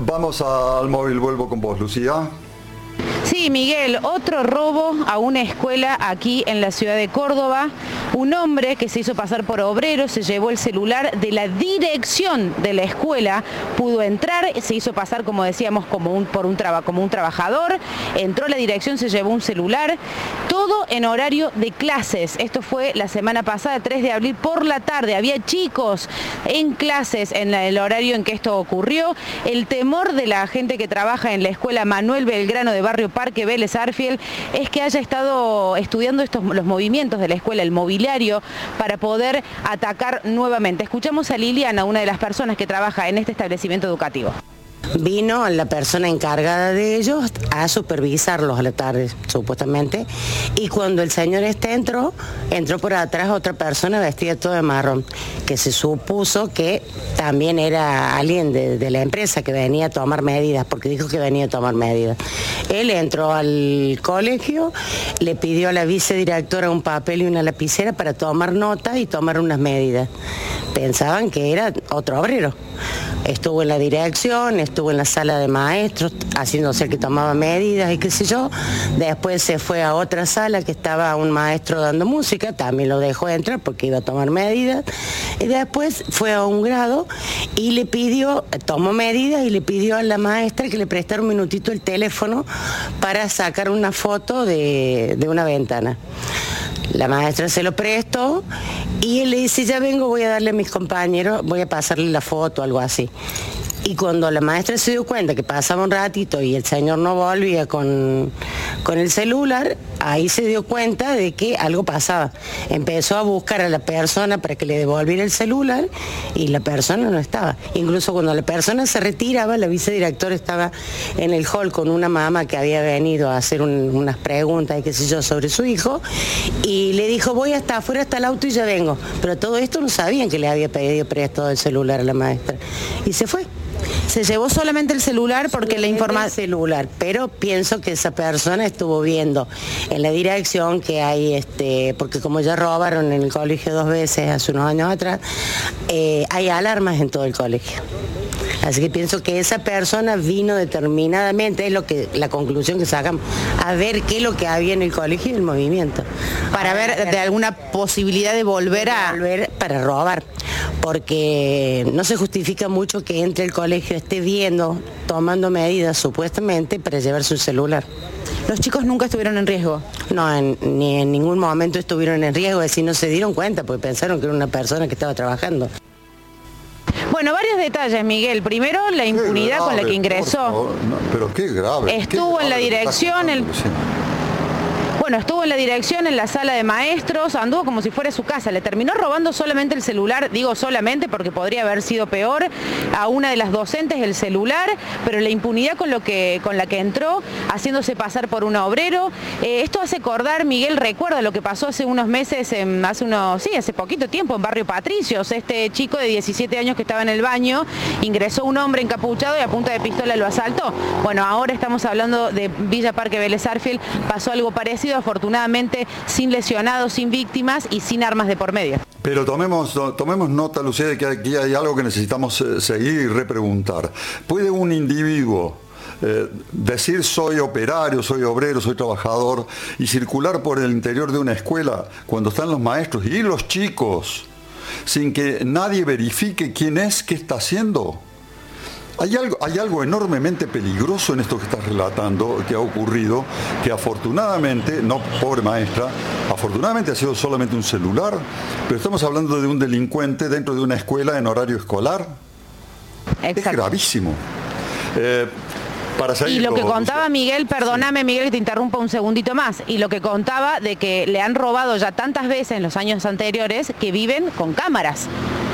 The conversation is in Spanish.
Vamos al móvil, vuelvo con vos, Lucía. Sí, Miguel, otro robo a una escuela aquí en la ciudad de Córdoba. Un hombre que se hizo pasar por obrero se llevó el celular de la dirección de la escuela, pudo entrar, se hizo pasar, como decíamos, como un trabajador, entró a la dirección, se llevó un celular, todo en horario de clases. Esto fue la semana pasada, 3 de abril por la tarde. Había chicos en clases en el horario en que esto ocurrió. El temor de la gente que trabaja en la escuela Manuel Belgrano de Barrio Parque Vélez Arfiel es que haya estado estudiando los movimientos de la escuela, el mobiliario, para poder atacar nuevamente. Escuchamos a Liliana, una de las personas que trabaja en este establecimiento educativo. Vino la persona encargada de ellos a supervisarlos a la tarde, supuestamente, y cuando el señor entró por atrás otra persona vestida todo de marrón, que se supuso que también era alguien de la empresa que venía a tomar medidas, porque dijo que venía a tomar medidas. Él entró al colegio, le pidió a la vicedirectora un papel y una lapicera para tomar nota y tomar unas medidas. Pensaban que era otro obrero. Estuvo en la dirección, estuvo en la sala de maestros, haciéndose que tomaba medidas y qué sé yo. Después se fue a otra sala que estaba un maestro dando música, también lo dejó entrar porque iba a tomar medidas. Y después fue a un grado y tomó medidas y le pidió a la maestra que le prestara un minutito el teléfono para sacar una foto de una ventana. La maestra se lo prestó y él le dice, ya vengo, voy a darle a mis compañeros, voy a pasarle la foto, algo así. Y cuando la maestra se dio cuenta que pasaba un ratito y el señor no volvía con el celular, ahí se dio cuenta de que algo pasaba. Empezó a buscar a la persona para que le devolviera el celular y la persona no estaba. Incluso cuando la persona se retiraba, la vicedirectora estaba en el hall con una mamá que había venido a hacer unas preguntas y qué sé yo sobre su hijo y le dijo, voy hasta afuera, hasta el auto y ya vengo. Pero todo esto no sabían que le había pedido prestado el celular a la maestra. Y se fue. Se llevó solamente el celular porque le informaron. Celular, pero pienso que esa persona estuvo viendo en la dirección que hay, porque como ya robaron en el colegio 2 veces hace unos años atrás, hay alarmas en todo el colegio. Así que pienso que esa persona vino determinadamente, es la conclusión que sacamos, a ver qué es lo que había en el colegio y el movimiento. Para ver de alguna posibilidad de volver para robar. Porque no se justifica mucho que entre el colegio, esté viendo, tomando medidas supuestamente para llevarse un celular. ¿Los chicos nunca estuvieron en riesgo? No, ni en ningún momento estuvieron en riesgo, es decir, no se dieron cuenta porque pensaron que era una persona que estaba trabajando. Bueno, varios detalles, Miguel. Primero, la impunidad con la que ingresó. Pero qué grave. Estuvo en la dirección, estuvo en la dirección, en la sala de maestros, anduvo como si fuera su casa, le terminó robando solamente el celular, digo solamente porque podría haber sido peor, a una de las docentes el celular, pero la impunidad con la que entró, haciéndose pasar por un obrero. Esto hace acordar, Miguel, recuerda lo que pasó hace unos meses, hace poquito tiempo en Barrio Patricios, este chico de 17 años que estaba en el baño, ingresó un hombre encapuchado y a punta de pistola lo asaltó. Bueno, ahora estamos hablando de Villa Parque Vélez Arfiel, pasó algo parecido, afortunadamente sin lesionados, sin víctimas y sin armas de por medio. Pero tomemos nota, Lucía, de que aquí hay algo que necesitamos seguir y repreguntar. ¿Puede un individuo decir soy operario, soy obrero, soy trabajador y circular por el interior de una escuela cuando están los maestros y los chicos sin que nadie verifique quién es, qué está haciendo? Hay algo enormemente peligroso en esto que estás relatando, que ha ocurrido, que afortunadamente, no pobre maestra, afortunadamente ha sido solamente un celular, pero estamos hablando de un delincuente dentro de una escuela en horario escolar. Exacto. Es gravísimo. Y lo que contaba Miguel, perdóname Miguel que te interrumpa un segundito más, y lo que contaba de que le han robado ya tantas veces en los años anteriores que viven con cámaras.